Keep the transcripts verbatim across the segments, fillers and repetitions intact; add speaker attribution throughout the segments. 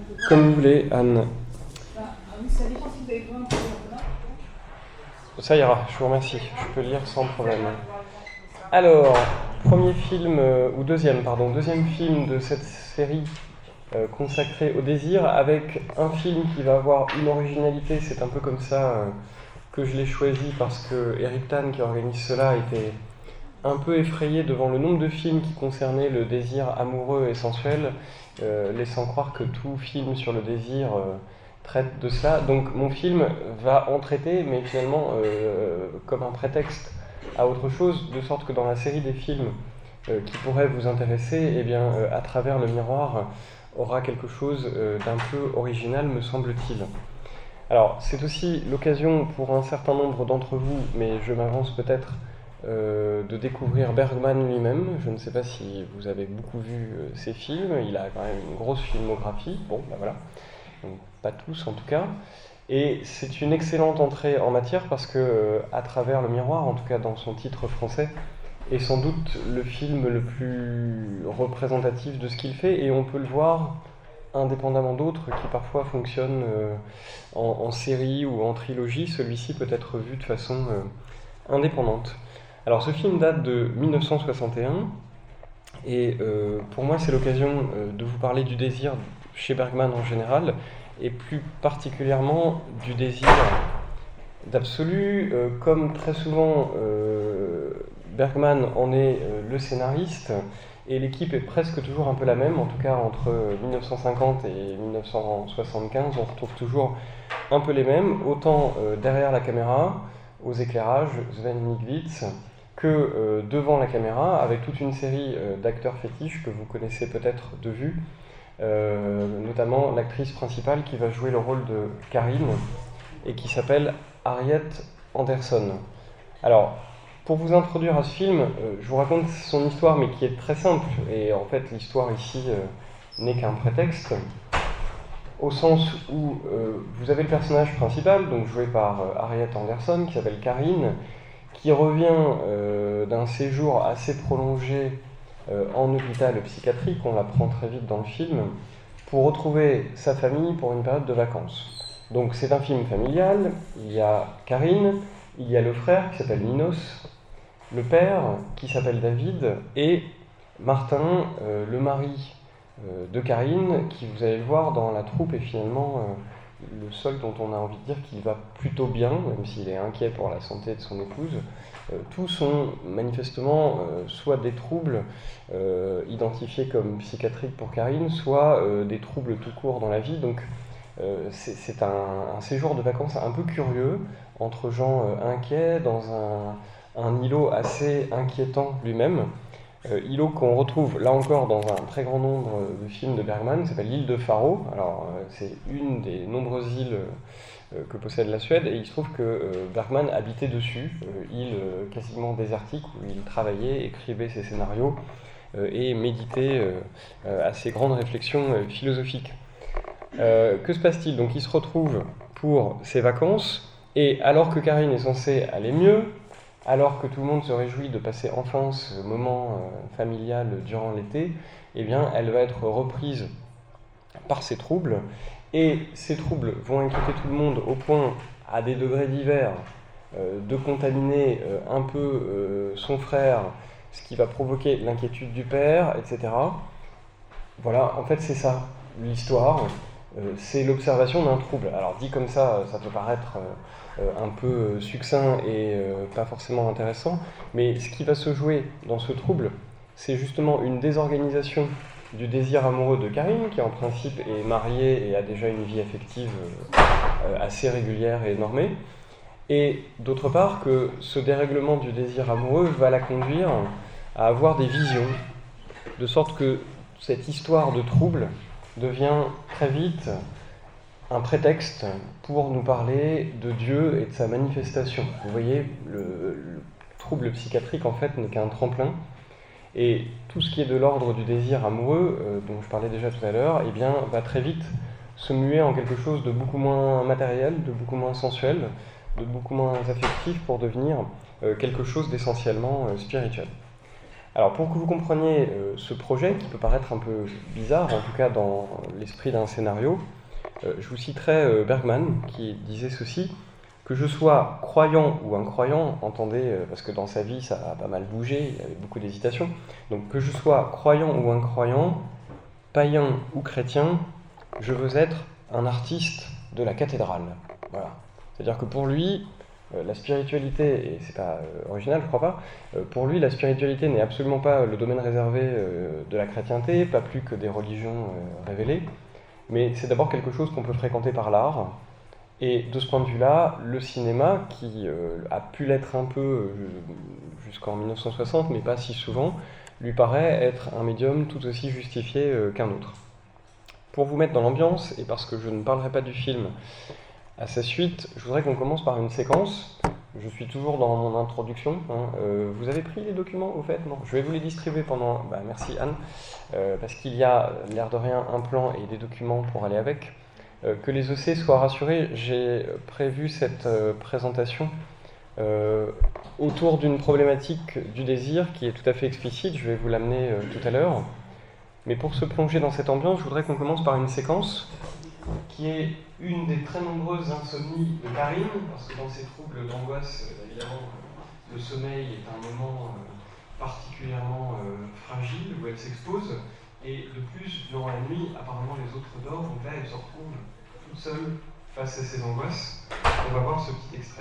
Speaker 1: Comme vous voulez, Anne. Ça ira, je vous remercie. Je peux lire sans problème. Alors, premier film, euh, ou deuxième, pardon, deuxième film de cette série euh, consacrée au désir, avec un film qui va avoir une originalité. C'est un peu comme ça euh, que je l'ai choisi, parce que Eric Tan, qui organise cela, était un peu effrayé devant le nombre de films qui concernaient le désir amoureux et sensuel, euh, laissant croire que tout film sur le désir euh, traite de cela. Donc mon film va en traiter, mais finalement euh, comme un prétexte à autre chose, de sorte que dans la série des films euh, qui pourraient vous intéresser, eh bien, euh, à travers le miroir aura quelque chose euh, d'un peu original, me semble-t-il. Alors, c'est aussi l'occasion pour un certain nombre d'entre vous, mais je m'avance peut-être, euh, de découvrir Bergman lui-même. Je ne sais pas si vous avez beaucoup vu euh, ses films, il a quand même une grosse filmographie, bon, ben voilà, donc, pas tous en tout cas. Et c'est une excellente entrée en matière parce que, euh, à travers le miroir, en tout cas dans son titre français, est sans doute le film le plus représentatif de ce qu'il fait, et on peut le voir indépendamment d'autres qui parfois fonctionnent euh, en, en série ou en trilogie. Celui-ci peut être vu de façon euh, indépendante. Alors ce film date de mille neuf cent soixante et un, et euh, pour moi c'est l'occasion euh, de vous parler du désir chez Bergman en général, et plus particulièrement du désir d'absolu. Euh, comme très souvent, euh, Bergman en est euh, le scénariste, et l'équipe est presque toujours un peu la même, en tout cas entre mille neuf cent cinquante et mille neuf cent soixante-quinze, on retrouve toujours un peu les mêmes, autant euh, derrière la caméra, aux éclairages, Sven Nigwitz, que euh, devant la caméra, avec toute une série euh, d'acteurs fétiches que vous connaissez peut-être de vue, euh, notamment l'actrice principale qui va jouer le rôle de Karine, et qui s'appelle Harriet Anderson. Alors, pour vous introduire à ce film, euh, je vous raconte son histoire, mais qui est très simple, et en fait l'histoire ici euh, n'est qu'un prétexte, au sens où euh, vous avez le personnage principal, donc joué par euh, Harriet Anderson, qui s'appelle Karine, qui revient euh, d'un séjour assez prolongé euh, en hôpital psychiatrique, on l'apprend très vite dans le film, pour retrouver sa famille pour une période de vacances. Donc c'est un film familial, il y a Karine, il y a le frère qui s'appelle Minos, le père qui s'appelle David, et Martin, euh, le mari euh, de Karine, qui, vous allez le voir dans la troupe, est finalement euh, le seul dont on a envie de dire qu'il va plutôt bien, même s'il est inquiet pour la santé de son épouse. Euh, tous sont manifestement euh, soit des troubles euh, identifiés comme psychiatriques pour Karine, soit euh, des troubles tout court dans la vie. Donc euh, c'est, c'est un, un séjour de vacances un peu curieux, entre gens euh, inquiets, dans un, un îlot assez inquiétant lui-même. Euh, îlot qu'on retrouve là encore dans un très grand nombre de films de Bergman, qui s'appelle l'île de Faro. Alors euh, c'est une des nombreuses îles euh, que possède la Suède, et il se trouve que euh, Bergman habitait dessus, euh, île euh, quasiment désertique où il travaillait, écrivait ses scénarios euh, et méditait euh, euh, à ses grandes réflexions euh, philosophiques. Euh, que se passe-t-il? Donc il se retrouve pour ses vacances, et alors que Karine est censée aller mieux, alors que tout le monde se réjouit de passer enfin ce moment euh, familial durant l'été, eh bien, elle va être reprise par ses troubles, et ces troubles vont inquiéter tout le monde au point, à des degrés divers, euh, de contaminer euh, un peu euh, son frère, ce qui va provoquer l'inquiétude du père, et cetera. Voilà, en fait, c'est ça, l'histoire. Euh, c'est l'observation d'un trouble. Alors, dit comme ça, ça peut paraître euh, un peu succinct et euh, pas forcément intéressant, mais ce qui va se jouer dans ce trouble, c'est justement une désorganisation du désir amoureux de Karine, qui en principe est mariée et a déjà une vie affective euh, assez régulière et normée, et d'autre part que ce dérèglement du désir amoureux va la conduire à avoir des visions, de sorte que cette histoire de trouble devient très vite un prétexte pour nous parler de Dieu et de sa manifestation. Vous voyez, le, le trouble psychiatrique en fait n'est qu'un tremplin, et tout ce qui est de l'ordre du désir amoureux, euh, dont je parlais déjà tout à l'heure, eh bien, va très vite se muer en quelque chose de beaucoup moins matériel, de beaucoup moins sensuel, de beaucoup moins affectif, pour devenir euh, quelque chose d'essentiellement euh, spirituel. Alors pour que vous compreniez euh, ce projet, qui peut paraître un peu bizarre, en tout cas dans l'esprit d'un scénario. Euh, je vous citerai euh, Bergman qui disait ceci: que je sois croyant ou incroyant, entendez, euh, parce que dans sa vie ça a pas mal bougé, il y avait beaucoup d'hésitation, donc que je sois croyant ou incroyant, païen ou chrétien, je veux être un artiste de la cathédrale. Voilà. C'est-à-dire que pour lui, euh, la spiritualité, et c'est pas euh, original, je crois pas, euh, pour lui, la spiritualité n'est absolument pas le domaine réservé euh, de la chrétienté, pas plus que des religions euh, révélées, mais c'est d'abord quelque chose qu'on peut fréquenter par l'art. Et de ce point de vue-là, le cinéma, qui euh, a pu l'être un peu euh, jusqu'en mille neuf cent soixante, mais pas si souvent, lui paraît être un médium tout aussi justifié euh, qu'un autre. Pour vous mettre dans l'ambiance, et parce que je ne parlerai pas du film à sa suite, je voudrais qu'on commence par une séquence. Je suis toujours dans mon introduction. Hein. Euh, vous avez pris les documents au fait? Non, je vais vous les distribuer pendant... Bah, merci Anne, euh, parce qu'il y a, l'air de rien, un plan et des documents pour aller avec. Euh, que les O C soient rassurés, j'ai prévu cette euh, présentation euh, autour d'une problématique du désir qui est tout à fait explicite, je vais vous l'amener euh, tout à l'heure. Mais pour se plonger dans cette ambiance, je voudrais qu'on commence par une séquence qui est une des très nombreuses insomnies de Karine, parce que dans ces troubles d'angoisse, euh, évidemment, le sommeil est un moment euh, particulièrement euh, fragile, où elle s'expose, et de plus, durant la nuit, apparemment les autres dorment, donc là elle se retrouve toute seule face à ses angoisses. On va voir ce petit extrait.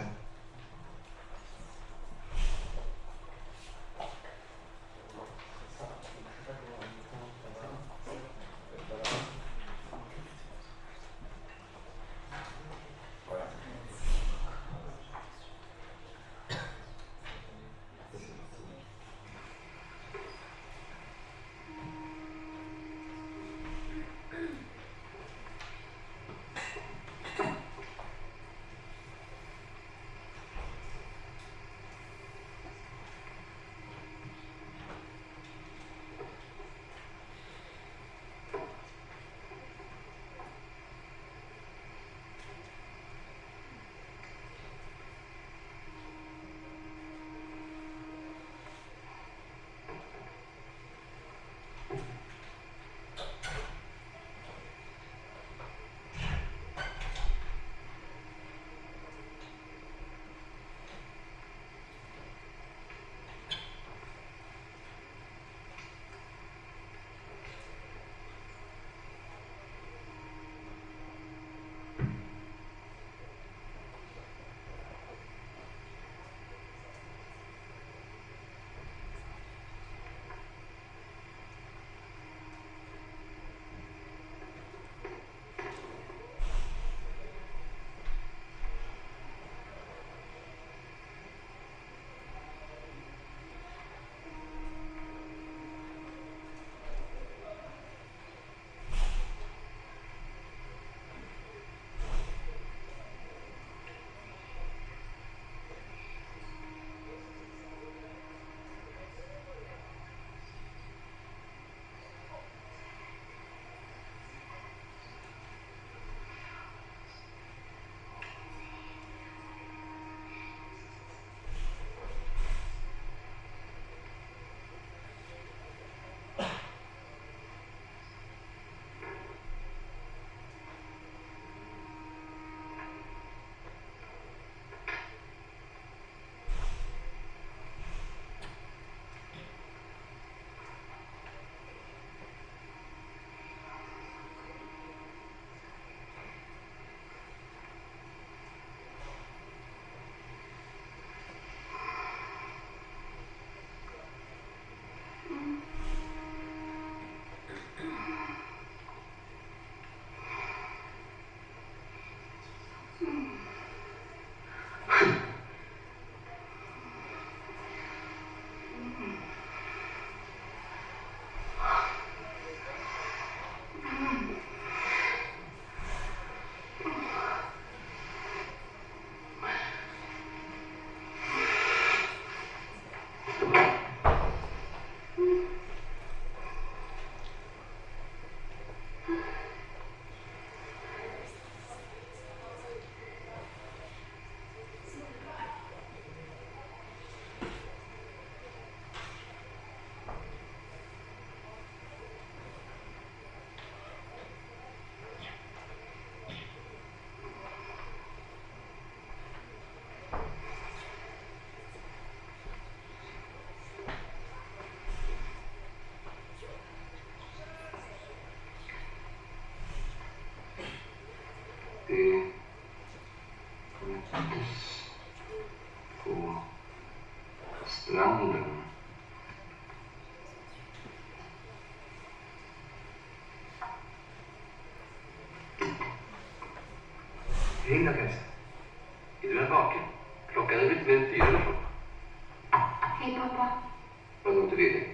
Speaker 2: Ring Augusta. Är du än vaken? Klockan är lite väl fyra eller så.
Speaker 3: Hej pappa.
Speaker 2: Vad ont i det?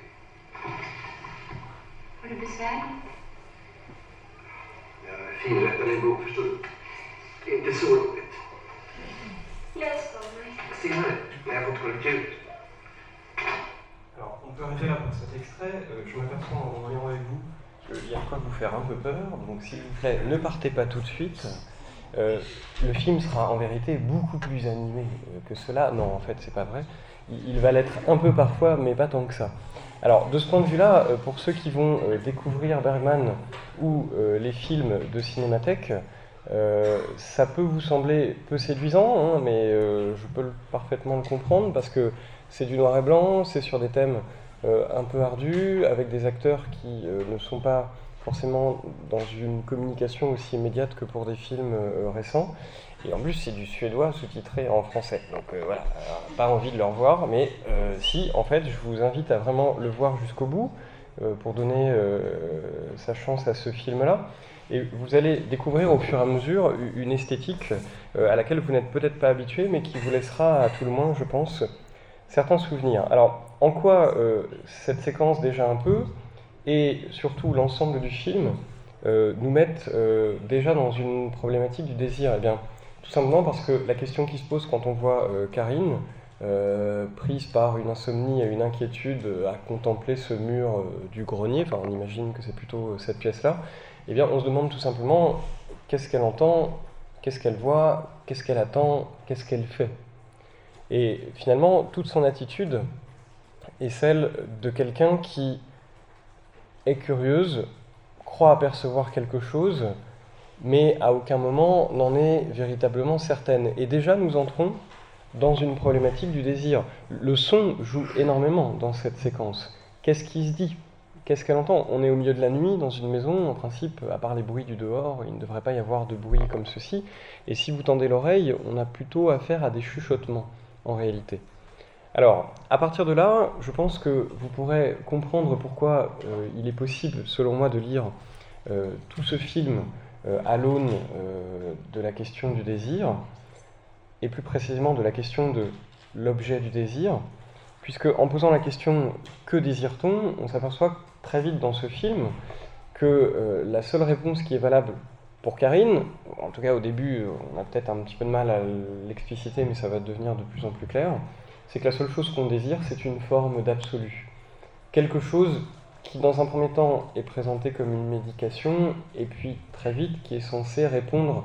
Speaker 3: Har du besvärligt?
Speaker 2: Jag finrättar din bok, förstår du. Det är inte så roligt.
Speaker 3: Läs för mig.
Speaker 2: Senare, när jag fått korrektur.
Speaker 1: Alors, on peut arrêter là pour cet extrait. Euh, je m'aperçois en voyant avec vous qu'il y a quoi vous faire un peu peur. Donc, s'il vous plaît, ne partez pas tout de suite. Euh, le film sera en vérité beaucoup plus animé euh, que cela. Non, en fait, c'est pas vrai. Il, il va l'être un peu parfois, mais pas tant que ça. Alors, de ce point de vue-là, euh, pour ceux qui vont euh, découvrir Bergman ou euh, les films de Cinémathèque, euh, ça peut vous sembler peu séduisant, hein, mais euh, je peux le, parfaitement le comprendre parce que c'est du noir et blanc, c'est sur des thèmes euh, un peu ardus, avec des acteurs qui euh, ne sont pas forcément dans une communication aussi immédiate que pour des films euh, récents. Et en plus, c'est du suédois sous-titré en français. Donc euh, voilà, alors, pas envie de le revoir, mais euh, si, en fait, je vous invite à vraiment le voir jusqu'au bout euh, pour donner euh, sa chance à ce film-là. Et vous allez découvrir au fur et à mesure une esthétique euh, à laquelle vous n'êtes peut-être pas habitué, mais qui vous laissera à tout le moins, je pense, certains souvenirs. Alors, en quoi euh, cette séquence déjà un peu, et surtout l'ensemble du film, euh, nous mettent euh, déjà dans une problématique du désir? Eh bien, tout simplement parce que la question qui se pose quand on voit euh, Karine, euh, prise par une insomnie et une inquiétude à contempler ce mur euh, du grenier, enfin on imagine que c'est plutôt cette pièce-là, eh bien on se demande tout simplement qu'est-ce qu'elle entend, qu'est-ce qu'elle voit, qu'est-ce qu'elle attend, qu'est-ce qu'elle fait. Et finalement, toute son attitude est celle de quelqu'un qui est curieuse, croit apercevoir quelque chose, mais à aucun moment n'en est véritablement certaine. Et déjà, nous entrons dans une problématique du désir. Le son joue énormément dans cette séquence. Qu'est-ce qui se dit? Qu'est-ce qu'elle entend? On est au milieu de la nuit, dans une maison, en principe, à part les bruits du dehors, il ne devrait pas y avoir de bruit comme ceci. Et si vous tendez l'oreille, on a plutôt affaire à des chuchotements, en réalité. Alors, à partir de là, je pense que vous pourrez comprendre pourquoi euh, il est possible, selon moi, de lire euh, tout ce film euh, à l'aune euh, de la question du désir, et plus précisément de la question de l'objet du désir, puisque en posant la question « que désire-t-on ?», on s'aperçoit très vite dans ce film que euh, la seule réponse qui est valable pour Karine, en tout cas au début, on a peut-être un petit peu de mal à l'expliciter, mais ça va devenir de plus en plus clair, c'est que la seule chose qu'on désire, c'est une forme d'absolu. Quelque chose qui, dans un premier temps, est présenté comme une médication, et puis très vite, qui est censé répondre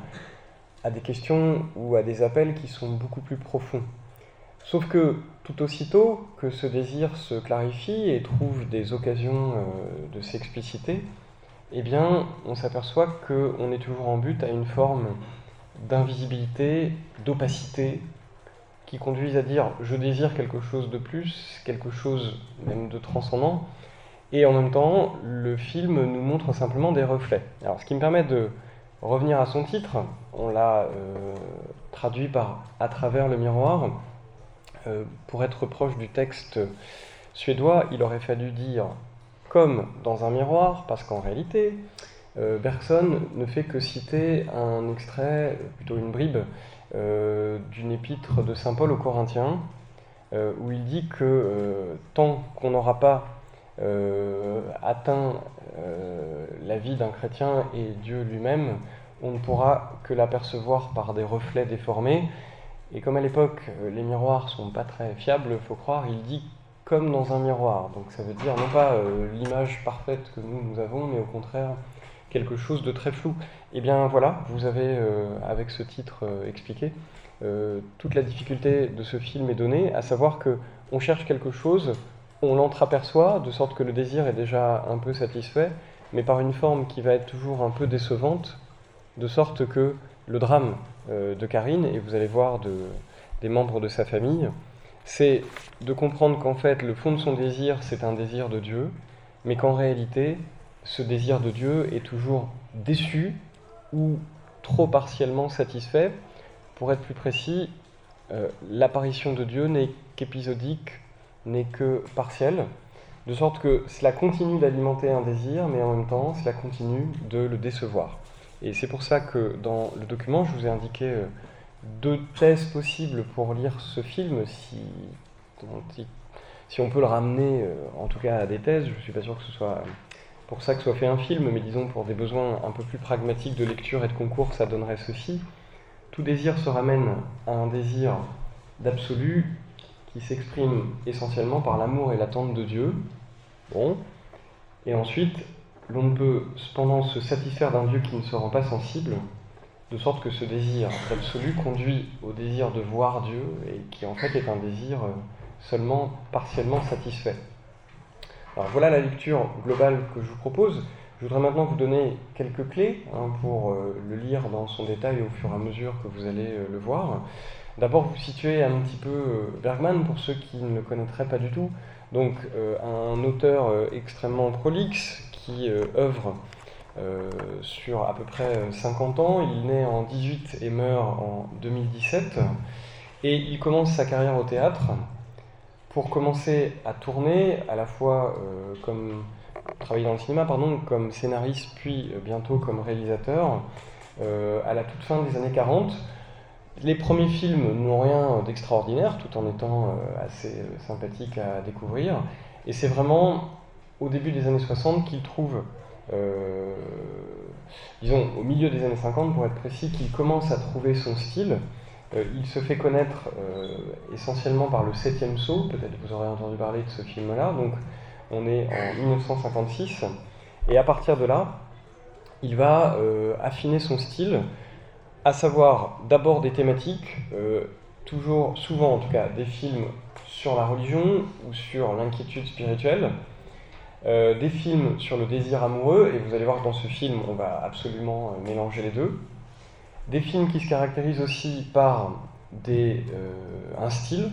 Speaker 1: à des questions ou à des appels qui sont beaucoup plus profonds. Sauf que, tout aussitôt que ce désir se clarifie et trouve des occasions euh, de s'expliciter, eh bien, on s'aperçoit qu'on est toujours en but à une forme d'invisibilité, d'opacité, qui conduisent à dire « je désire quelque chose de plus, quelque chose même de transcendant », et en même temps, le film nous montre simplement des reflets. Alors, ce qui me permet de revenir à son titre, on l'a euh, traduit par « à travers le miroir ». Euh, pour être proche du texte suédois, il aurait fallu dire « comme dans un miroir », parce qu'en réalité, euh, Bergson ne fait que citer un extrait, plutôt une bribe, Euh, d'une épître de saint Paul aux Corinthiens, euh, où il dit que euh, tant qu'on n'aura pas euh, atteint euh, la vie d'un chrétien et Dieu lui-même, on ne pourra que l'apercevoir par des reflets déformés. Et comme à l'époque, euh, les miroirs sont pas très fiables, il faut croire, il dit comme dans un miroir. Donc ça veut dire non pas euh, l'image parfaite que nous, nous avons, mais au contraire quelque chose de très flou. Et bien voilà, vous avez, euh, avec ce titre euh, expliqué, euh, toute la difficulté de ce film est donnée, à savoir qu'on cherche quelque chose, on l'entreaperçoit, de sorte que le désir est déjà un peu satisfait, mais par une forme qui va être toujours un peu décevante, de sorte que le drame euh, de Karine, et vous allez voir de, des membres de sa famille, c'est de comprendre qu'en fait, le fond de son désir, c'est un désir de Dieu, mais qu'en réalité, ce désir de Dieu est toujours déçu ou trop partiellement satisfait. Pour être plus précis, euh, l'apparition de Dieu n'est qu'épisodique, n'est que partielle, de sorte que cela continue d'alimenter un désir, mais en même temps, cela continue de le décevoir. Et c'est pour ça que dans le document, je vous ai indiqué euh, deux thèses possibles pour lire ce film, si, si on peut le ramener euh, en tout cas à des thèses. Je ne suis pas sûr que ce soit pour ça que soit fait un film, mais disons pour des besoins un peu plus pragmatiques de lecture et de concours, ça donnerait ceci. Tout désir se ramène à un désir d'absolu qui s'exprime essentiellement par l'amour et l'attente de Dieu. Bon. Et ensuite, l'on ne peut cependant se satisfaire d'un Dieu qui ne se rend pas sensible, de sorte que ce désir d'absolu conduit au désir de voir Dieu, et qui en fait est un désir seulement partiellement satisfait. Alors voilà la lecture globale que je vous propose. Je voudrais maintenant vous donner quelques clés hein, pour euh, le lire dans son détail au fur et à mesure que vous allez euh, le voir. D'abord, vous situez un petit peu euh, Bergman, pour ceux qui ne le connaîtraient pas du tout. Donc, euh, un auteur euh, extrêmement prolixe qui euh, œuvre euh, sur à peu près cinquante ans. Il naît en dix-huit et meurt en deux mille dix-sept. Et il commence sa carrière au théâtre pour commencer à tourner, à la fois euh, comme travailler dans le cinéma, pardon, comme scénariste, puis euh, bientôt comme réalisateur, euh, à la toute fin des années quarante. Les premiers films n'ont rien d'extraordinaire, tout en étant euh, assez euh, sympathiques à découvrir. Et c'est vraiment au début des années soixante qu'il trouve, euh, disons au milieu des années cinquante pour être précis, qu'il commence à trouver son style. Euh, il se fait connaître euh, essentiellement par le septième saut, peut-être vous aurez entendu parler de ce film-là, donc on est en mille neuf cent cinquante-six, et à partir de là, il va euh, affiner son style, à savoir d'abord des thématiques, euh, toujours, souvent en tout cas, des films sur la religion ou sur l'inquiétude spirituelle, euh, des films sur le désir amoureux, et vous allez voir que dans ce film, on va absolument euh, mélanger les deux. Des films qui se caractérisent aussi par des, euh, un style,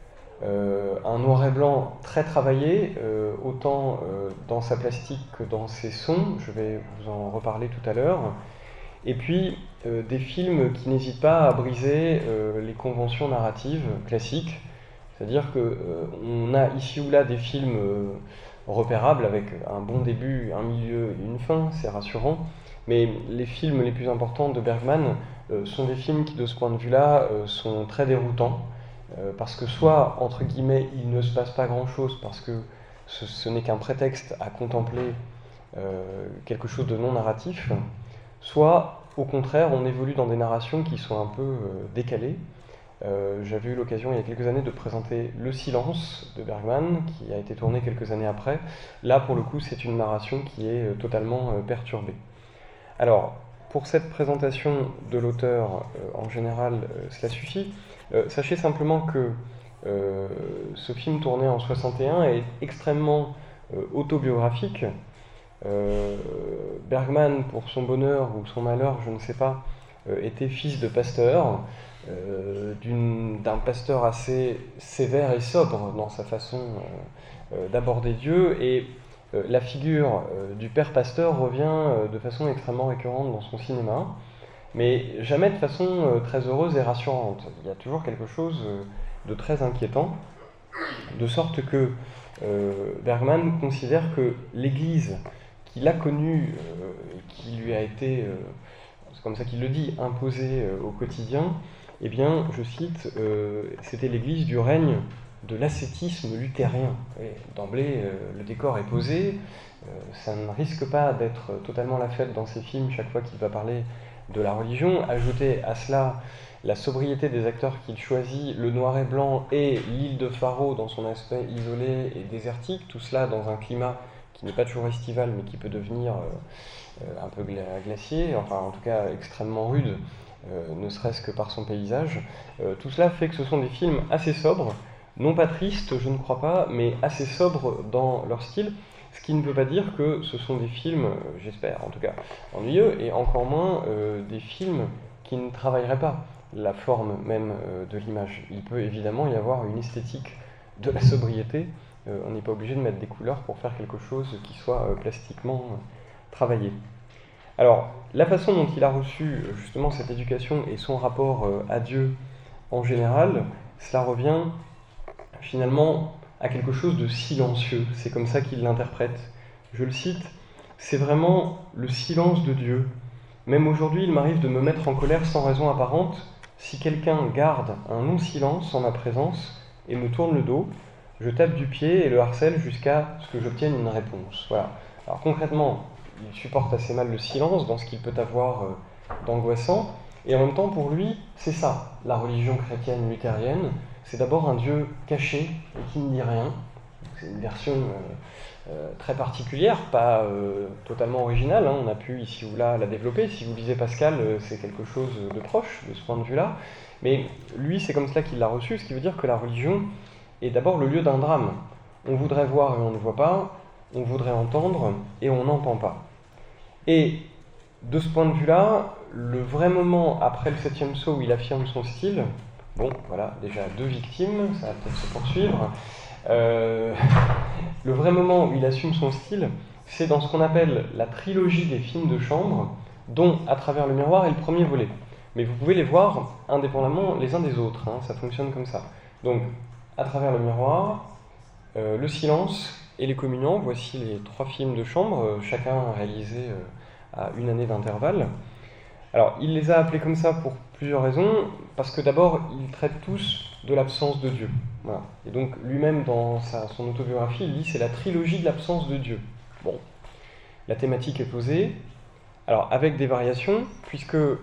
Speaker 1: euh, un noir et blanc très travaillé, euh, autant euh, dans sa plastique que dans ses sons, je vais vous en reparler tout à l'heure, et puis euh, des films qui n'hésitent pas à briser euh, les conventions narratives classiques, c'est-à-dire qu'on euh, a ici ou là des films euh, repérables avec un bon début, un milieu et une fin, c'est rassurant. Mais les films les plus importants de Bergman euh, sont des films qui, de ce point de vue-là, euh, sont très déroutants, euh, parce que soit, entre guillemets, il ne se passe pas grand-chose, parce que ce, ce n'est qu'un prétexte à contempler euh, quelque chose de non narratif, soit, au contraire, on évolue dans des narrations qui sont un peu euh, décalées. Euh, j'avais eu l'occasion, il y a quelques années, de présenter Le Silence de Bergman, qui a été tourné quelques années après. Là, pour le coup, c'est une narration qui est euh, totalement euh, perturbée. Alors, pour cette présentation de l'auteur, euh, en général, euh, cela suffit. Euh, sachez simplement que euh, ce film tourné en soixante et un est extrêmement euh, autobiographique. Euh, Bergman, pour son bonheur ou son malheur, je ne sais pas, euh, était fils de pasteur, euh, d'un pasteur assez sévère et sobre dans sa façon euh, euh, d'aborder Dieu, et Euh, la figure euh, du père pasteur revient euh, de façon extrêmement récurrente dans son cinéma, mais jamais de façon euh, très heureuse et rassurante. Il y a toujours quelque chose euh, de très inquiétant, de sorte que euh, Bergman considère que l'Église qu'il a connue euh, et qui lui a été, euh, c'est comme ça qu'il le dit, imposée euh, au quotidien, eh bien, je cite, euh, c'était l'Église du règne de l'ascétisme luthérien. D'emblée, euh, le décor est posé, euh, ça ne risque pas d'être totalement la fête dans ces films chaque fois qu'il va parler de la religion. Ajoutez à cela la sobriété des acteurs qu'il choisit, le noir et blanc et l'île de Faro dans son aspect isolé et désertique, tout cela dans un climat qui n'est pas toujours estival mais qui peut devenir euh, euh, un peu gla- glacier, enfin en tout cas extrêmement rude, euh, ne serait-ce que par son paysage. Euh, tout cela fait que ce sont des films assez sobres, non pas tristes, je ne crois pas, mais assez sobres dans leur style, ce qui ne veut pas dire que ce sont des films, euh, j'espère en tout cas, ennuyeux, et encore moins euh, des films qui ne travailleraient pas la forme même euh, de l'image. Il peut évidemment y avoir une esthétique de la sobriété, euh, on n'est pas obligé de mettre des couleurs pour faire quelque chose qui soit euh, plastiquement euh, travaillé. Alors, la façon dont il a reçu justement cette éducation et son rapport euh, à Dieu en général, cela revient finalement à quelque chose de silencieux, c'est comme ça qu'il l'interprète. Je le cite, c'est vraiment le silence de Dieu Même aujourd'hui, il m'arrive de me mettre en colère sans raison apparente si quelqu'un garde un non-silence en ma présence et me tourne le dos. Je tape du pied et le harcèle jusqu'à ce que j'obtienne une réponse. Voilà. Alors concrètement, il supporte assez mal le silence dans ce qu'il peut avoir euh, d'angoissant. Et en même temps, pour lui, c'est ça, la religion chrétienne luthérienne. C'est d'abord un Dieu caché et qui ne dit rien. C'est une version euh, euh, très particulière, pas euh, totalement originale. Hein. On a pu ici ou là la développer. Si vous lisez Pascal, euh, c'est quelque chose de proche de ce point de vue-là. Mais lui, c'est comme cela qu'il l'a reçu, ce qui veut dire que la religion est d'abord le lieu d'un drame. On voudrait voir et on ne voit pas, on voudrait entendre et on n'entend pas. Et de ce point de vue-là, le vrai moment après le septième sceau où il affirme son style, bon, voilà, déjà deux victimes, ça va peut-être se poursuivre. Euh, le vrai moment où il assume son style, c'est dans ce qu'on appelle la trilogie des films de chambre, dont À travers le miroir est le premier volet. Mais vous pouvez les voir indépendamment les uns des autres, hein, ça fonctionne comme ça. Donc, À travers le miroir, euh, Le silence et Les communiants, voici les trois films de chambre, euh, chacun réalisé euh, à une année d'intervalle. Alors, il les a appelés comme ça pour plusieurs raisons, parce que d'abord, ils traitent tous de l'absence de Dieu. Voilà. Et donc, lui-même, dans sa, son autobiographie, il dit c'est la trilogie de l'absence de Dieu. Bon, la thématique est posée, alors avec des variations, puisque euh,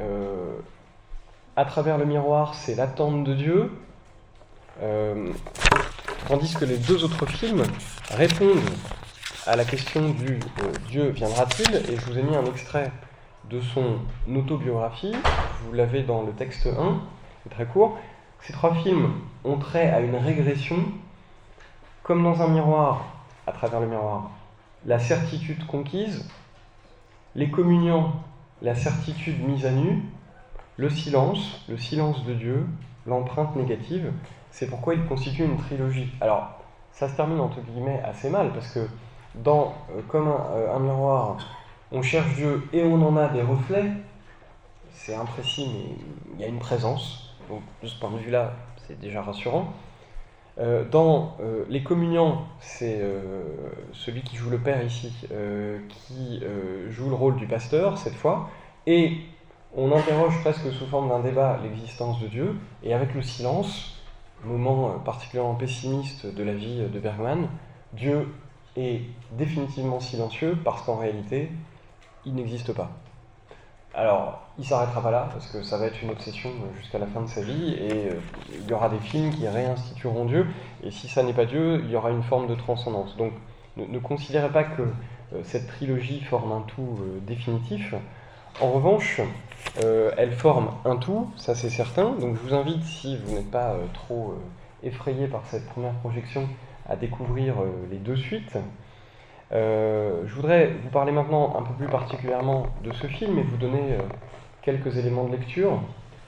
Speaker 1: À travers le miroir, c'est l'attente de Dieu, euh, tandis que les deux autres films répondent à la question du euh, Dieu viendra-t-il, et je vous ai mis un extrait de son autobiographie, vous l'avez dans le texte un, c'est très court. Ces trois films ont trait à une régression, comme dans un miroir, à travers le miroir, la certitude conquise, les communiants, la certitude mise à nu, le silence, le silence de Dieu, l'empreinte négative. C'est pourquoi il constitue une trilogie. Alors, ça se termine entre guillemets assez mal, parce que dans euh, Comme un, euh, un miroir, on cherche Dieu et on en a des reflets, c'est imprécis, mais il y a une présence, donc de ce point de vue-là, c'est déjà rassurant. Euh, dans euh, Les communiants, c'est euh, celui qui joue le père ici, euh, qui euh, joue le rôle du pasteur, cette fois, et on interroge presque sous forme d'un débat l'existence de Dieu, et avec le silence, moment particulièrement pessimiste de la vie de Bergman, Dieu est définitivement silencieux parce qu'en réalité, il n'existe pas. Alors, il ne s'arrêtera pas là, parce que ça va être une obsession jusqu'à la fin de sa vie, et euh, il y aura des films qui réinstitueront Dieu, et si ça n'est pas Dieu, il y aura une forme de transcendance. Donc, ne, ne considérez pas que euh, cette trilogie forme un tout euh, définitif. En revanche, euh, elle forme un tout, ça c'est certain, donc je vous invite, si vous n'êtes pas euh, trop euh, effrayé par cette première projection, à découvrir euh, les deux suites. Euh, je voudrais vous parler maintenant un peu plus particulièrement de ce film et vous donner euh, quelques éléments de lecture.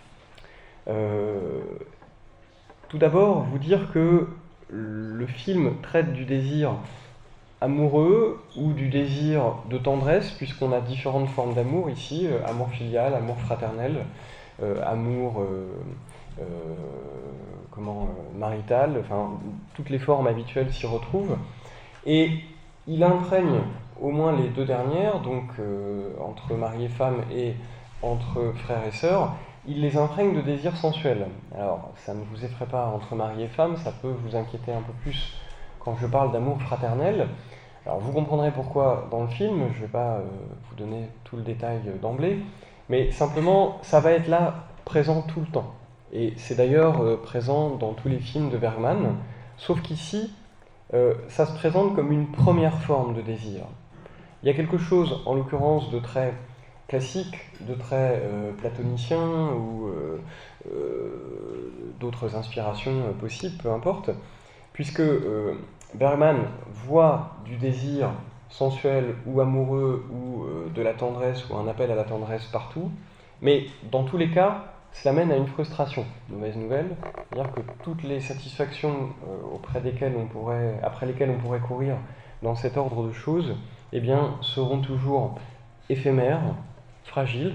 Speaker 1: Euh, tout d'abord, vous dire que le film traite du désir amoureux ou du désir de tendresse, puisqu'on a différentes formes d'amour ici, euh, amour filial, amour fraternel, euh, amour euh, euh, comment, euh, marital, enfin, toutes les formes habituelles s'y retrouvent. Et il imprègne au moins les deux dernières, donc euh, entre mari et femme et entre frères et sœurs, il les imprègne de désirs sensuels. Alors, ça ne vous effraie pas entre mari et femme, ça peut vous inquiéter un peu plus quand je parle d'amour fraternel. Alors, vous comprendrez pourquoi dans le film, je ne vais pas euh, vous donner tout le détail d'emblée, mais simplement, ça va être là, présent tout le temps. Et c'est d'ailleurs euh, présent dans tous les films de Bergman, sauf qu'ici, Euh, ça se présente comme une première forme de désir. Il y a quelque chose, en l'occurrence, de très classique, de très euh, platonicien ou euh, euh, d'autres inspirations euh, possibles, peu importe, puisque euh, Bergman voit du désir sensuel ou amoureux ou euh, de la tendresse ou un appel à la tendresse partout, mais dans tous les cas, cela mène à une frustration. Mauvaise nouvelle, c'est-à-dire que toutes les satisfactions euh, auprès desquelles on pourrait, après lesquelles on pourrait courir dans cet ordre de choses, eh bien, seront toujours éphémères, fragiles.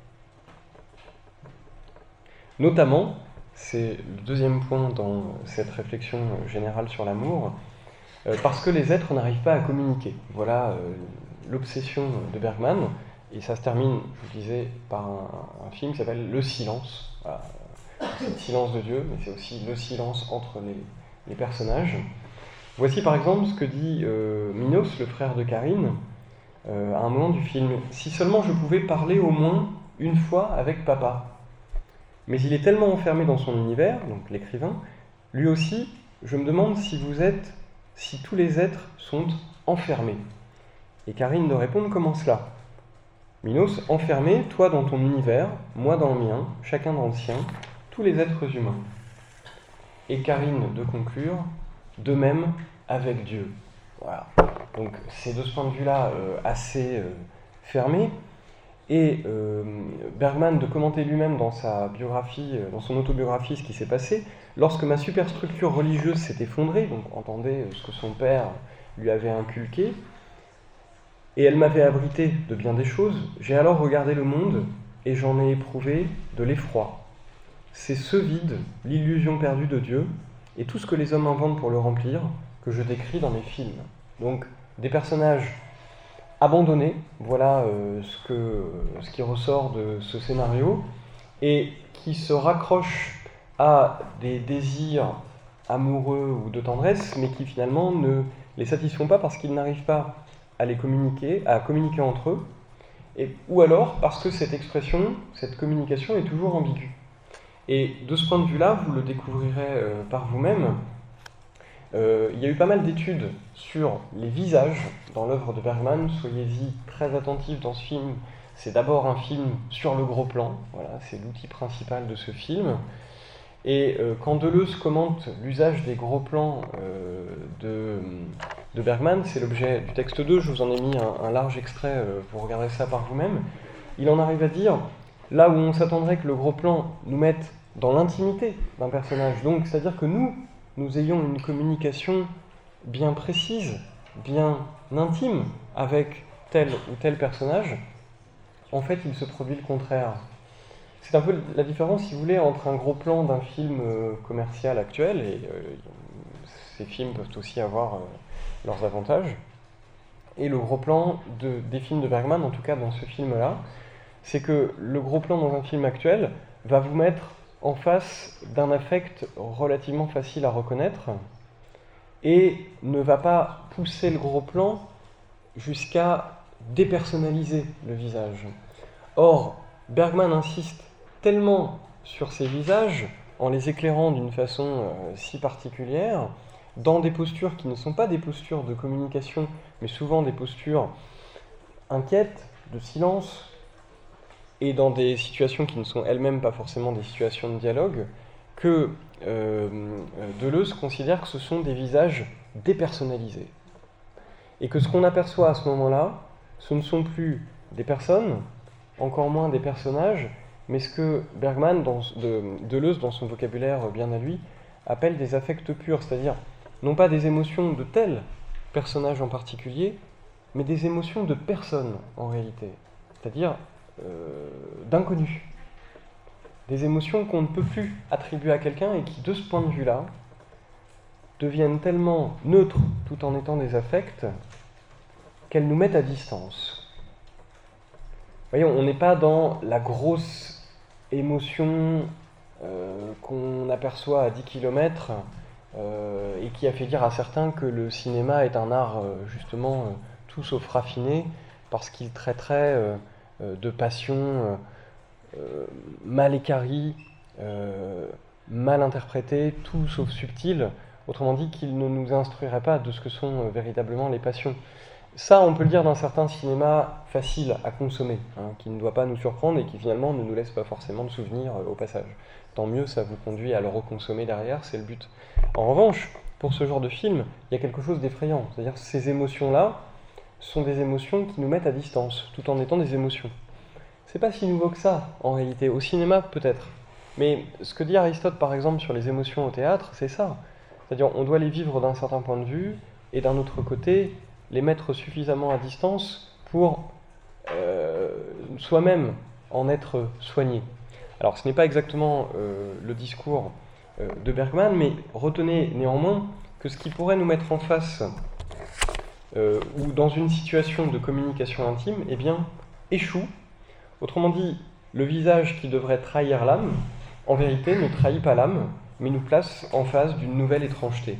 Speaker 1: Notamment, c'est le deuxième point dans cette réflexion générale sur l'amour, euh, parce que les êtres n'arrivent pas à communiquer. Voilà euh, l'obsession de Bergman, Et ça se termine, je vous disais, par un, un film qui s'appelle Le Silence. Voilà. C'est le silence de Dieu, mais c'est aussi le silence entre les, les personnages. Voici par exemple ce que dit euh, Minos, le frère de Karine, euh, à un moment du film. « Si seulement je pouvais parler au moins une fois avec papa. Mais il est tellement enfermé dans son univers, donc l'écrivain, lui aussi, je me demande si vous êtes, si tous les êtres sont enfermés. » Et Karine de répondre « Comment cela ?» Minos, enfermé, toi dans ton univers, moi dans le mien, chacun dans le sien, tous les êtres humains. Et Karine de conclure, de même avec Dieu. Voilà. Donc c'est de ce point de vue-là euh, assez euh, fermé. Et euh, Bergman de commenter lui-même dans sa biographie, euh, dans son autobiographie, ce qui s'est passé. Lorsque ma superstructure religieuse s'est effondrée, donc entendez ce que son père lui avait inculqué, et elle m'avait abrité de bien des choses, j'ai alors regardé le monde et j'en ai éprouvé de l'effroi. C'est ce vide, l'illusion perdue de Dieu, et tout ce que les hommes inventent pour le remplir, que je décris dans mes films. Donc, des personnages abandonnés, voilà euh, ce, que, euh, ce qui ressort de ce scénario, et qui se raccrochent à des désirs amoureux ou de tendresse, mais qui finalement ne les satisfont pas parce qu'ils n'arrivent pas à les communiquer, à communiquer entre eux, et, ou alors parce que cette expression, cette communication est toujours ambiguë. Et de ce point de vue-là, vous le découvrirez euh, par vous-même, euh, il y a eu pas mal d'études sur les visages dans l'œuvre de Bergman, soyez-y très attentifs dans ce film, c'est d'abord un film sur le gros plan, voilà, c'est l'outil principal de ce film. Et euh, quand Deleuze commente l'usage des gros plans euh, de, de Bergman, c'est l'objet du texte deux, je vous en ai mis un, un large extrait, euh, vous regarderez ça par vous-même, il en arrive à dire, là où on s'attendrait que le gros plan nous mette dans l'intimité d'un personnage, donc c'est-à-dire que nous, nous ayons une communication bien précise, bien intime avec tel ou tel personnage, en fait il se produit le contraire. C'est un peu la différence, si vous voulez, entre un gros plan d'un film euh, commercial actuel, et euh, ces films peuvent aussi avoir euh, leurs avantages, et le gros plan de, des films de Bergman, en tout cas dans ce film-là, c'est que le gros plan dans un film actuel va vous mettre en face d'un affect relativement facile à reconnaître, et ne va pas pousser le gros plan jusqu'à dépersonnaliser le visage. Or, Bergman insiste tellement sur ces visages, en les éclairant d'une façon euh, si particulière, dans des postures qui ne sont pas des postures de communication, mais souvent des postures inquiètes, de silence, et dans des situations qui ne sont elles-mêmes pas forcément des situations de dialogue, que euh, Deleuze considère que ce sont des visages dépersonnalisés. Et que ce qu'on aperçoit à ce moment-là, ce ne sont plus des personnes, encore moins des personnages, mais ce que Bergman, dans, de, Deleuze, dans son vocabulaire bien à lui, appelle des affects purs, c'est-à-dire non pas des émotions de tel personnage en particulier, mais des émotions de personnes en réalité, c'est-à-dire euh, d'inconnus. Des émotions qu'on ne peut plus attribuer à quelqu'un et qui, de ce point de vue-là, deviennent tellement neutres tout en étant des affects qu'elles nous mettent à distance. Vous voyez, on n'est pas dans la grosse émotion euh, qu'on aperçoit à dix kilomètres euh, et qui a fait dire à certains que le cinéma est un art euh, justement euh, tout sauf raffiné parce qu'il traiterait euh, euh, de passions euh, mal équarries, euh, mal interprétées, tout sauf subtiles, autrement dit qu'il ne nous instruirait pas de ce que sont euh, véritablement les passions. Ça, on peut le dire d'un certain cinéma facile à consommer, hein, qui ne doit pas nous surprendre et qui finalement ne nous laisse pas forcément de souvenirs euh, au passage. Tant mieux, ça vous conduit à le reconsommer derrière, c'est le but. En revanche, pour ce genre de film, il y a quelque chose d'effrayant. C'est-à-dire que ces émotions-là sont des émotions qui nous mettent à distance, tout en étant des émotions. C'est pas si nouveau que ça, en réalité. Au cinéma, peut-être. Mais ce que dit Aristote, par exemple, sur les émotions au théâtre, c'est ça. C'est-à-dire on doit les vivre d'un certain point de vue, et d'un autre côté, les mettre suffisamment à distance pour euh, soi-même en être soigné. Alors ce n'est pas exactement euh, le discours euh, de Bergman, mais retenez néanmoins que ce qui pourrait nous mettre en face euh, ou dans une situation de communication intime, eh bien, échoue. Autrement dit, le visage qui devrait trahir l'âme, en vérité ne trahit pas l'âme, mais nous place en face d'une nouvelle étrangeté.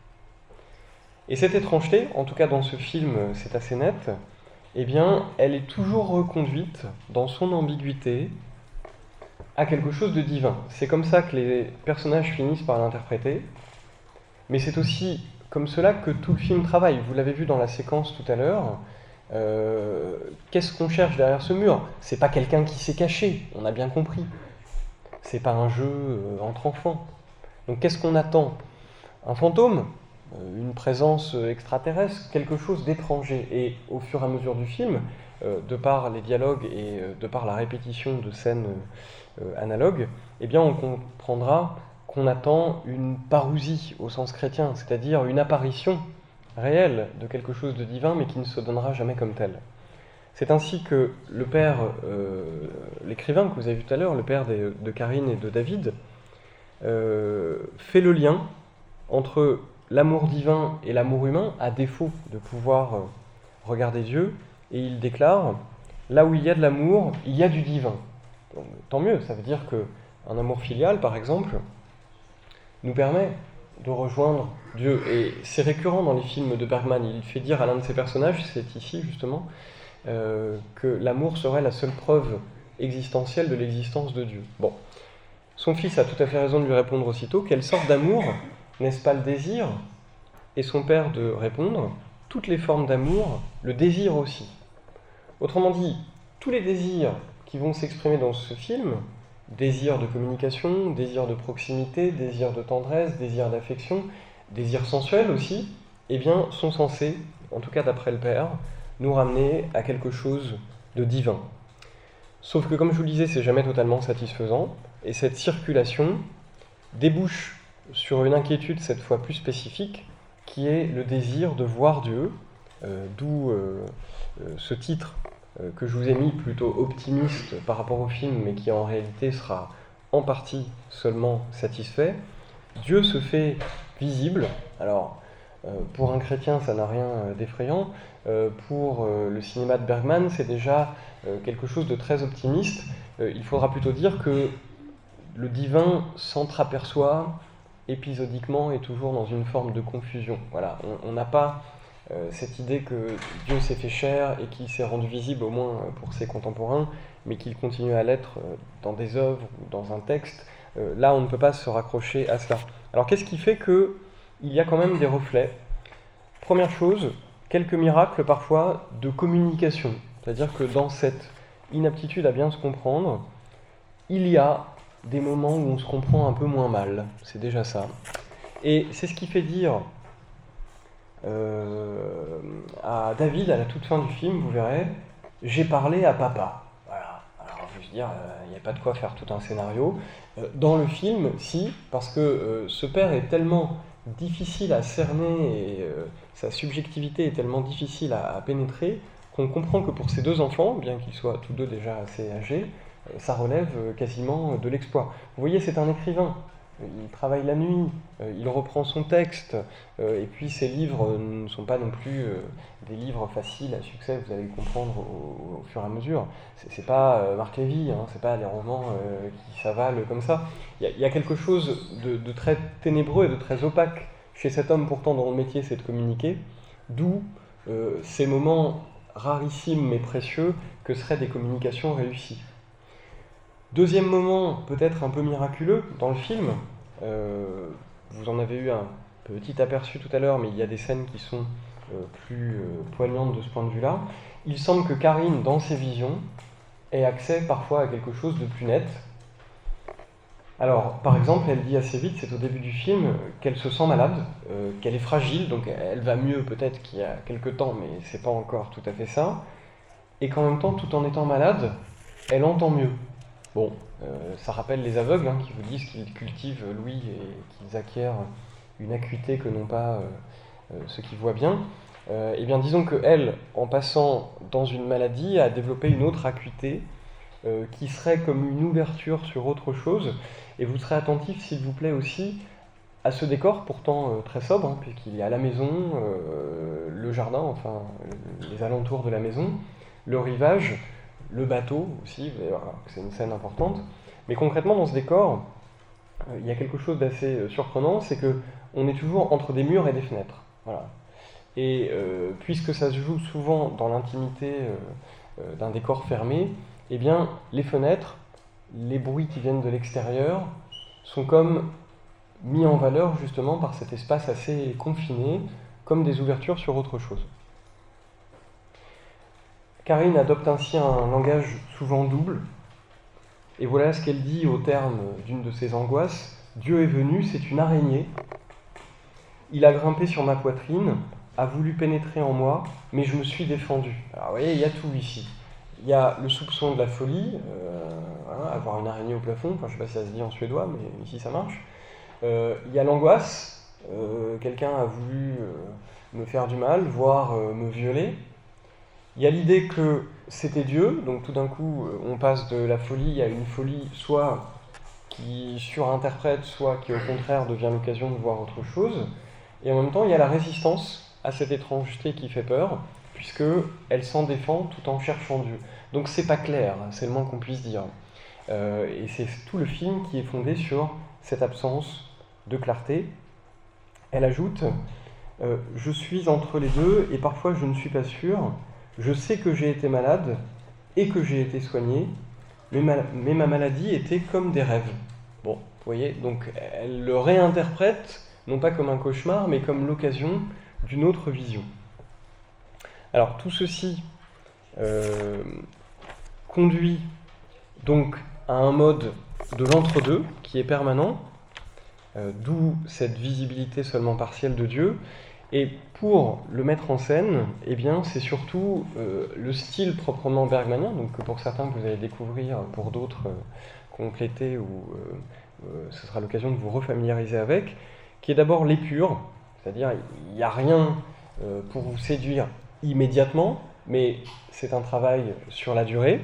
Speaker 1: Et cette étrangeté, en tout cas dans ce film c'est assez net, eh bien elle est toujours reconduite dans son ambiguïté à quelque chose de divin. C'est comme ça que les personnages finissent par l'interpréter, mais c'est aussi comme cela que tout le film travaille. Vous l'avez vu dans la séquence tout à l'heure. Euh, qu'est-ce qu'on cherche derrière ce mur? C'est pas quelqu'un qui s'est caché, on a bien compris. C'est pas un jeu euh, entre enfants. Donc qu'est-ce qu'on attend? Un fantôme? euh, Une présence extraterrestre? Quelque chose d'étranger? Et au fur et à mesure du film, euh, de par les dialogues et euh, de par la répétition de scènes euh, analogues, eh bien on comprendra qu'on attend une parousie au sens chrétien, c'est-à-dire une apparition réelle de quelque chose de divin, mais qui ne se donnera jamais comme tel. C'est ainsi que le père, euh, l'écrivain que vous avez vu tout à l'heure, le père de, de Karine et de David, euh, fait le lien entre l'amour divin et l'amour humain, à défaut de pouvoir euh, regarder Dieu, et il déclare « Là où il y a de l'amour, il y a du divin ». Donc, tant mieux, ça veut dire qu'un amour filial, par exemple, nous permet de rejoindre Dieu. Et c'est récurrent dans les films de Bergman. Il fait dire à l'un de ses personnages, c'est ici justement, euh, que l'amour serait la seule preuve existentielle de l'existence de Dieu. Bon. Son fils a tout à fait raison de lui répondre aussitôt, quelle sorte d'amour? N'est-ce pas le désir? Et son père de répondre, toutes les formes d'amour, le désir aussi. Autrement dit, tous les désirs qui vont s'exprimer dans ce film, désir de communication, désir de proximité, désir de tendresse, désir d'affection, désir sensuel aussi, eh bien, sont censés, en tout cas d'après le Père, nous ramener à quelque chose de divin. Sauf que, comme je vous le disais, c'est jamais totalement satisfaisant, et cette circulation débouche sur une inquiétude cette fois plus spécifique, qui est le désir de voir Dieu, euh, d'où euh, euh, ce titre que je vous ai mis plutôt optimiste par rapport au film, mais qui en réalité sera en partie seulement satisfait. Dieu se fait visible. Alors, euh, pour un chrétien, ça n'a rien d'effrayant. Euh, pour euh, le cinéma de Bergman, c'est déjà euh, quelque chose de très optimiste. Euh, il faudra plutôt dire que le divin s'entraperçoit épisodiquement et toujours dans une forme de confusion. Voilà, on n'a pas Euh, cette idée que Dieu s'est fait chair et qu'il s'est rendu visible au moins pour ses contemporains, mais qu'il continue à l'être euh, dans des œuvres ou dans un texte, euh, là on ne peut pas se raccrocher à cela. Alors qu'est-ce qui fait qu'il y a quand même des reflets? Première chose, quelques miracles parfois de communication, c'est-à-dire que dans cette inaptitude à bien se comprendre, il y a des moments où on se comprend un peu moins mal, c'est déjà ça. Et c'est ce qui fait dire Euh, à David, à la toute fin du film, vous verrez, j'ai parlé à papa. Voilà. Alors, je veux dire, il euh, n'y a pas de quoi faire tout un scénario. Euh, dans le film, si, parce que euh, ce père est tellement difficile à cerner et euh, sa subjectivité est tellement difficile à, à pénétrer qu'on comprend que pour ces deux enfants, bien qu'ils soient tous deux déjà assez âgés, euh, ça relève euh, quasiment de l'exploit. Vous voyez, c'est un écrivain. Il travaille la nuit, euh, il reprend son texte, euh, et puis ses livres euh, ne sont pas non plus euh, des livres faciles à succès, vous allez le comprendre au, au fur et à mesure. C'est, c'est pas euh, Marc Lévy, hein, c'est pas les romans euh, qui s'avalent comme ça. Il y, y a quelque chose de, de très ténébreux et de très opaque chez cet homme pourtant dont le métier c'est de communiquer, d'où euh, ces moments rarissimes mais précieux que seraient des communications réussies. Deuxième moment, peut-être un peu miraculeux dans le film, euh, vous en avez eu un petit aperçu tout à l'heure, mais il y a des scènes qui sont euh, plus euh, poignantes de ce point de vue-là. Il semble que Karine, dans ses visions, ait accès parfois à quelque chose de plus net. Alors, par exemple, elle dit assez vite, c'est au début du film, qu'elle se sent malade, euh, qu'elle est fragile, donc elle va mieux peut-être qu'il y a quelque temps, mais c'est pas encore tout à fait ça, et qu'en même temps, tout en étant malade, elle entend mieux. Bon, euh, ça rappelle les aveugles hein, qui vous disent qu'ils cultivent l'ouïe et qu'ils acquièrent une acuité que n'ont pas euh, euh, ceux qui voient bien. Euh, et bien disons qu'elle, en passant dans une maladie, a développé une autre acuité euh, qui serait comme une ouverture sur autre chose. Et vous serez attentif, s'il vous plaît, aussi à ce décor, pourtant euh, très sobre, hein, puisqu'il y a la maison, euh, le jardin, enfin les alentours de la maison, le rivage, le bateau aussi, vous allez voir que c'est une scène importante. Mais concrètement, dans ce décor, euh, il y a quelque chose d'assez euh, surprenant, c'est qu'on est toujours entre des murs et des fenêtres. Voilà. Et euh, puisque ça se joue souvent dans l'intimité euh, euh, d'un décor fermé, eh bien, les fenêtres, les bruits qui viennent de l'extérieur, sont comme mis en valeur justement par cet espace assez confiné, comme des ouvertures sur autre chose. Karine adopte ainsi un langage souvent double, et voilà ce qu'elle dit au terme d'une de ses angoisses. « Dieu est venu, c'est une araignée. Il a grimpé sur ma poitrine, a voulu pénétrer en moi, mais je me suis défendu. » Alors vous voyez, il y a tout ici. Il y a le soupçon de la folie, euh, voilà, avoir une araignée au plafond, enfin, je ne sais pas si ça se dit en suédois, mais ici ça marche. Euh, il y a l'angoisse, euh, quelqu'un a voulu euh, me faire du mal, voire euh, me violer. Il y a l'idée que c'était Dieu, donc tout d'un coup on passe de la folie à une folie soit qui surinterprète, soit qui au contraire devient l'occasion de voir autre chose. Et en même temps il y a la résistance à cette étrangeté qui fait peur, puisqu'elle s'en défend tout en cherchant Dieu. Donc c'est pas clair, c'est le moins qu'on puisse dire. Euh, et c'est tout le film qui est fondé sur cette absence de clarté. Elle ajoute euh, « Je suis entre les deux et parfois je ne suis pas sûr. Je sais que j'ai été malade et que j'ai été soigné, mais ma, mais ma maladie était comme des rêves. » Bon, vous voyez, donc elle le réinterprète, non pas comme un cauchemar, mais comme l'occasion d'une autre vision. Alors tout ceci euh, conduit donc à un mode de l'entre-deux qui est permanent, euh, d'où cette visibilité seulement partielle de Dieu. Et pour le mettre en scène, eh bien, c'est surtout euh, le style proprement bergmanien, donc que pour certains vous allez découvrir, pour d'autres euh, compléter, ou euh, euh, ce sera l'occasion de vous refamiliariser avec, qui est d'abord l'épure, c'est-à-dire il n'y a rien euh, pour vous séduire immédiatement, mais c'est un travail sur la durée.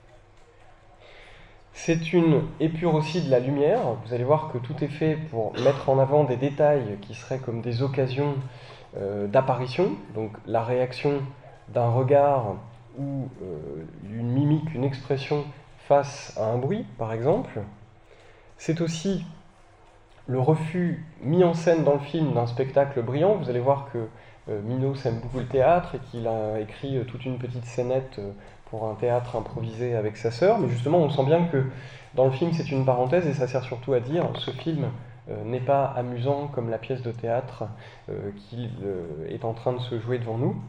Speaker 1: C'est une épure aussi de la lumière. Vous allez voir que tout est fait pour mettre en avant des détails qui seraient comme des occasions euh, d'apparition, donc la réaction d'un regard ou euh, une mimique, une expression face à un bruit, par exemple. C'est aussi le refus mis en scène dans le film d'un spectacle brillant. Vous allez voir que euh, Minos aime beaucoup le théâtre et qu'il a écrit euh, toute une petite scénette euh, pour un théâtre improvisé avec sa sœur, mais justement on sent bien que dans le film c'est une parenthèse et ça sert surtout à dire ce film euh, n'est pas amusant comme la pièce de théâtre euh, qui euh, est en train de se jouer devant nous.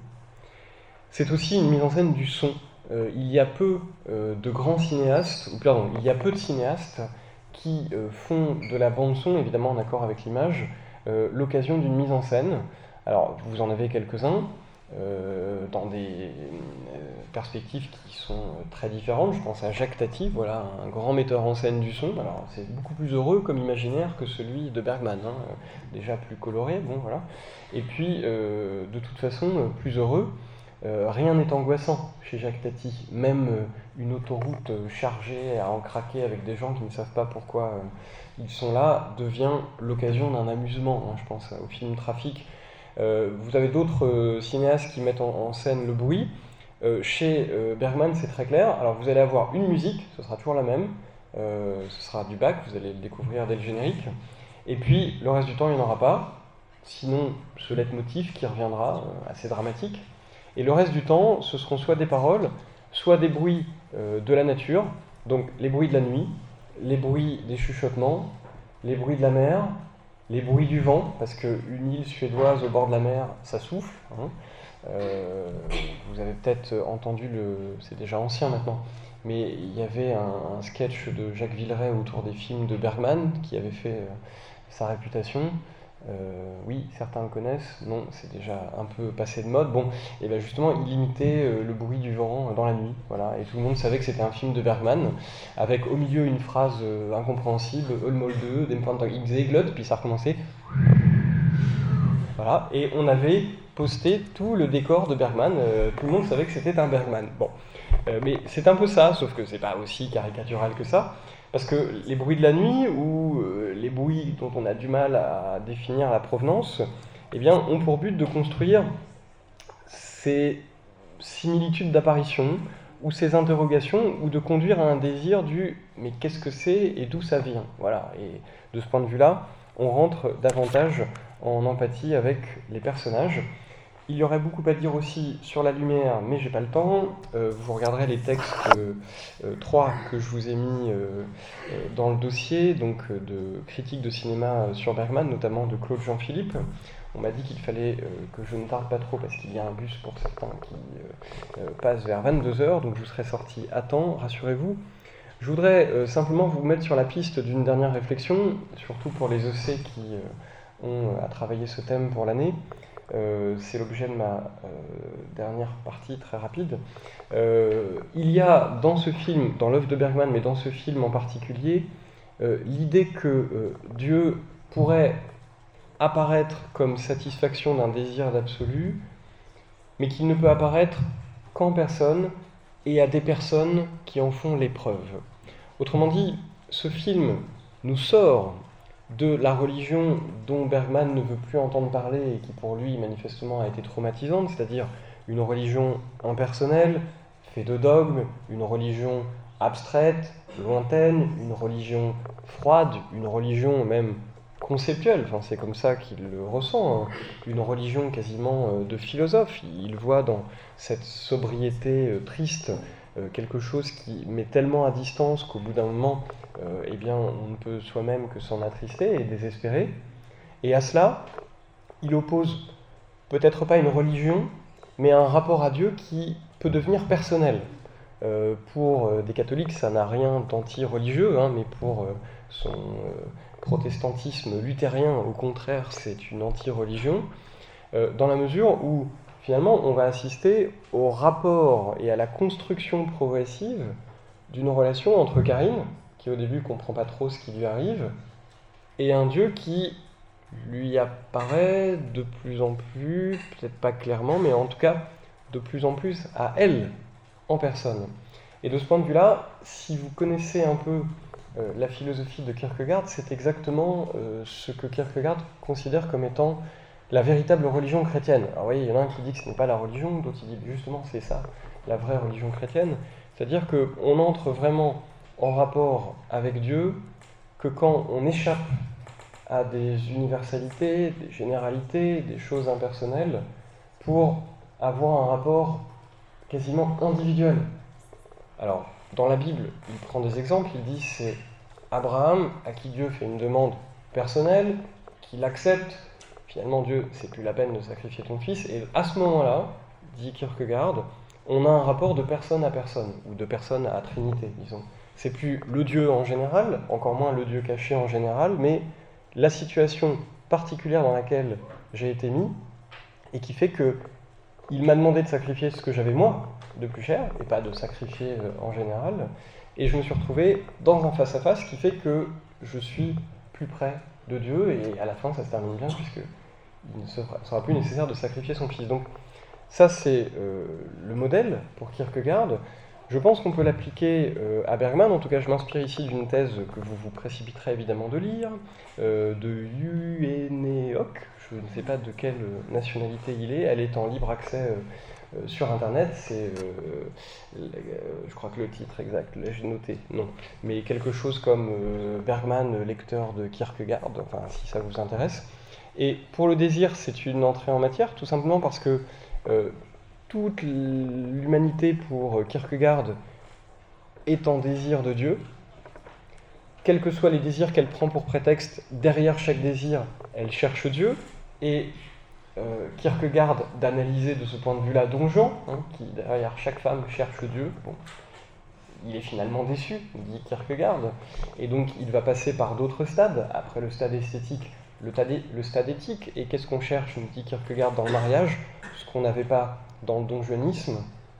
Speaker 1: C'est aussi une mise en scène du son. Euh, il y a peu euh, de grands cinéastes, ou pardon, il y a peu de cinéastes qui euh, font de la bande-son, évidemment en accord avec l'image, euh, l'occasion d'une mise en scène. Alors vous en avez quelques-uns, Euh, dans des euh, perspectives qui sont très différentes. Je pense à Jacques Tati, voilà, un grand metteur en scène du son. Alors c'est beaucoup plus heureux comme imaginaire que celui de Bergman, hein, déjà plus coloré, bon voilà. Et puis euh, de toute façon plus heureux. Euh, rien n'est angoissant chez Jacques Tati, même euh, une autoroute euh, chargée à en craquer avec des gens qui ne savent pas pourquoi euh, ils sont là devient l'occasion d'un amusement, hein, je pense au film Trafic. Euh, vous avez d'autres euh, cinéastes qui mettent en, en scène le bruit. Euh, chez euh, Bergman, c'est très clair. Alors vous allez avoir une musique, ce sera toujours la même. Euh, ce sera du Bach, vous allez le découvrir dès le générique. Et puis le reste du temps, il n'y en aura pas. Sinon, ce leitmotiv qui reviendra, euh, assez dramatique. Et le reste du temps, ce seront soit des paroles, soit des bruits euh, de la nature. Donc les bruits de la nuit, les bruits des chuchotements, les bruits de la mer, les bruits du vent, parce qu'une île suédoise au bord de la mer, ça souffle. Hein. Euh, vous avez peut-être entendu, le, c'est déjà ancien maintenant, mais il y avait un, un sketch de Jacques Villeray autour des films de Bergman qui avait fait euh, sa réputation. Euh, oui, certains le connaissent, non, c'est déjà un peu passé de mode. Bon, et bien justement, il imitait euh, le bruit du vent dans la nuit, voilà, et tout le monde savait que c'était un film de Bergman, avec au milieu une phrase euh, incompréhensible, Ölmolde, dem Pantag Igzeglot, puis ça recommençait. Voilà, et on avait posté tout le décor de Bergman, euh, tout le monde savait que c'était un Bergman. Bon, euh, mais c'est un peu ça, sauf que c'est pas aussi caricatural que ça. Parce que les bruits de la nuit, ou euh, les bruits dont on a du mal à définir la provenance, eh bien, ont pour but de construire ces similitudes d'apparition, ou ces interrogations, ou de conduire à un désir du « mais qu'est-ce que c'est et d'où ça vient ?» Voilà, et de ce point de vue-là, on rentre davantage en empathie avec les personnages. Il y aurait beaucoup à dire aussi sur la lumière, mais j'ai pas le temps. Euh, vous regarderez les textes euh, euh, trois que je vous ai mis euh, euh, dans le dossier, donc euh, de critiques de cinéma sur Bergman, notamment de Claude Jean-Philippe. On m'a dit qu'il fallait euh, que je ne tarde pas trop parce qu'il y a un bus pour certains qui euh, euh, passe vers vingt-deux heures, donc je serai sorti à temps, rassurez-vous. Je voudrais euh, simplement vous mettre sur la piste d'une dernière réflexion, surtout pour les E C qui euh, ont à travailler ce thème pour l'année. Euh, c'est l'objet de ma euh, dernière partie très rapide. Euh, il y a dans ce film, dans l'œuvre de Bergman, mais dans ce film en particulier, euh, l'idée que euh, Dieu pourrait apparaître comme satisfaction d'un désir d'absolu, mais qu'il ne peut apparaître qu'en personne et à des personnes qui en font l'épreuve. Autrement dit, ce film nous sort de la religion dont Bergman ne veut plus entendre parler et qui pour lui manifestement a été traumatisante, c'est-à-dire une religion impersonnelle, faite de dogmes, une religion abstraite, lointaine, une religion froide, une religion même conceptuelle, enfin, c'est comme ça qu'il le ressent, hein. Une religion quasiment euh, de philosophe. Il voit dans cette sobriété euh, triste euh, quelque chose qui met tellement à distance qu'au bout d'un moment, euh, eh bien, on ne peut soi-même que s'en attrister et désespérer. Et à cela, il oppose peut-être pas une religion, mais un rapport à Dieu qui peut devenir personnel. Euh, pour euh, des catholiques, ça n'a rien d'anti-religieux, hein, mais pour euh, son euh, protestantisme luthérien, au contraire, c'est une anti-religion, euh, dans la mesure où, finalement, on va assister au rapport et à la construction progressive d'une relation entre Karine, qui au début ne comprend pas trop ce qui lui arrive, et un Dieu qui lui apparaît de plus en plus, peut-être pas clairement, mais en tout cas de plus en plus à elle, en personne. Et de ce point de vue-là, si vous connaissez un peu euh, la philosophie de Kierkegaard, c'est exactement euh, ce que Kierkegaard considère comme étant la véritable religion chrétienne. Alors vous voyez, il y en a un qui dit que ce n'est pas la religion, d'autres qui disent justement c'est ça, la vraie religion chrétienne. C'est-à-dire qu'on entre vraiment en rapport avec Dieu que quand on échappe à des universalités, des généralités, des choses impersonnelles, pour avoir un rapport quasiment individuel. Alors, dans la Bible, il prend des exemples, il dit c'est Abraham à qui Dieu fait une demande personnelle, qu'il accepte, finalement Dieu, c'est plus la peine de sacrifier ton fils, et à ce moment-là, dit Kierkegaard, on a un rapport de personne à personne, ou de personne à Trinité, disons. C'est plus le Dieu en général, encore moins le Dieu caché en général, mais la situation particulière dans laquelle j'ai été mis, et qui fait que il m'a demandé de sacrifier ce que j'avais moi de plus cher, et pas de sacrifier en général, et je me suis retrouvé dans un face-à-face qui fait que je suis plus près de Dieu, et à la fin ça se termine bien, puisqu'il ne sera, sera plus nécessaire de sacrifier son fils. Donc ça c'est euh, le modèle pour Kierkegaard. Je pense qu'on peut l'appliquer euh, à Bergman, en tout cas je m'inspire ici d'une thèse que vous vous précipiterez évidemment de lire, euh, de Yueneok, je ne sais pas de quelle nationalité il est, elle est en libre accès euh, euh, sur internet, c'est, euh, euh, je crois que le titre exact, là j'ai noté, non, mais quelque chose comme euh, Bergman, lecteur de Kierkegaard, enfin si ça vous intéresse. Et pour le désir, c'est une entrée en matière, tout simplement parce que euh, toute l'humanité pour Kierkegaard est en désir de Dieu. Quels que soient les désirs qu'elle prend pour prétexte, derrière chaque désir, elle cherche Dieu. Et euh, Kierkegaard, d'analyser de ce point de vue-là Don Juan, hein, qui derrière chaque femme cherche Dieu, bon, il est finalement déçu, dit Kierkegaard. Et donc il va passer par d'autres stades, après le stade esthétique, le, tadé, le stade éthique. Et qu'est-ce qu'on cherche, nous dit Kierkegaard, dans le mariage, ce qu'on n'avait pas dans le donjuanisme,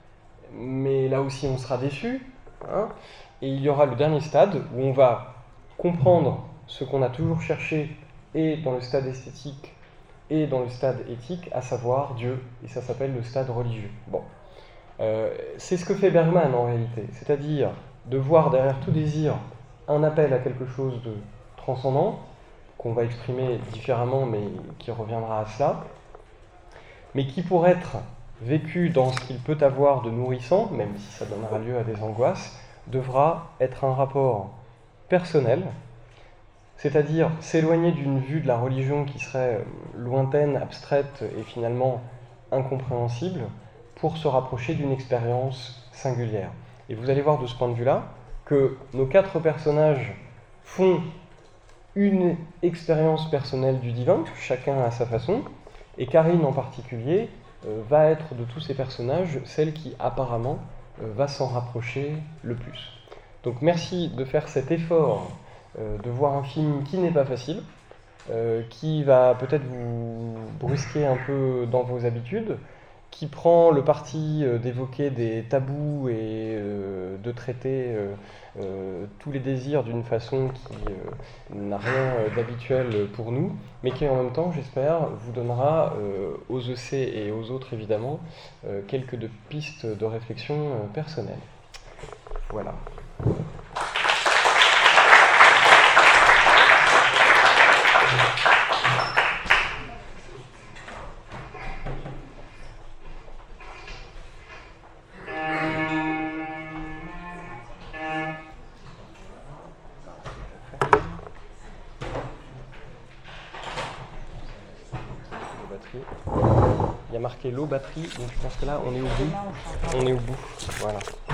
Speaker 1: mais là aussi on sera déçu, hein, et il y aura le dernier stade où on va comprendre ce qu'on a toujours cherché, et dans le stade esthétique, et dans le stade éthique, à savoir Dieu, et ça s'appelle le stade religieux. Bon, euh, c'est ce que fait Bergman en réalité, c'est-à-dire de voir derrière tout désir un appel à quelque chose de transcendant, qu'on va exprimer différemment, mais qui reviendra à cela, mais qui pour être vécu dans ce qu'il peut avoir de nourrissant, même si ça donnera lieu à des angoisses, devra être un rapport personnel, c'est-à-dire s'éloigner d'une vue de la religion qui serait lointaine, abstraite et finalement incompréhensible, pour se rapprocher d'une expérience singulière. Et vous allez voir de ce point de vue-là que nos quatre personnages font une expérience personnelle du divin, chacun à sa façon, et Karine en particulier euh, va être de tous ces personnages celle qui apparemment euh, va s'en rapprocher le plus. Donc merci de faire cet effort euh, de voir un film qui n'est pas facile, euh, qui va peut-être vous brusquer un peu dans vos habitudes, qui prend le parti euh, d'évoquer des tabous et euh, de traiter euh, euh, tous les désirs d'une façon qui euh, n'a rien euh, d'habituel pour nous, mais qui en même temps, j'espère, vous donnera euh, aux E C et aux autres évidemment euh, quelques de pistes de réflexion euh, personnelles. Voilà. Il y a marqué l'eau batterie, donc je pense que là on est au bout. On est au bout, voilà.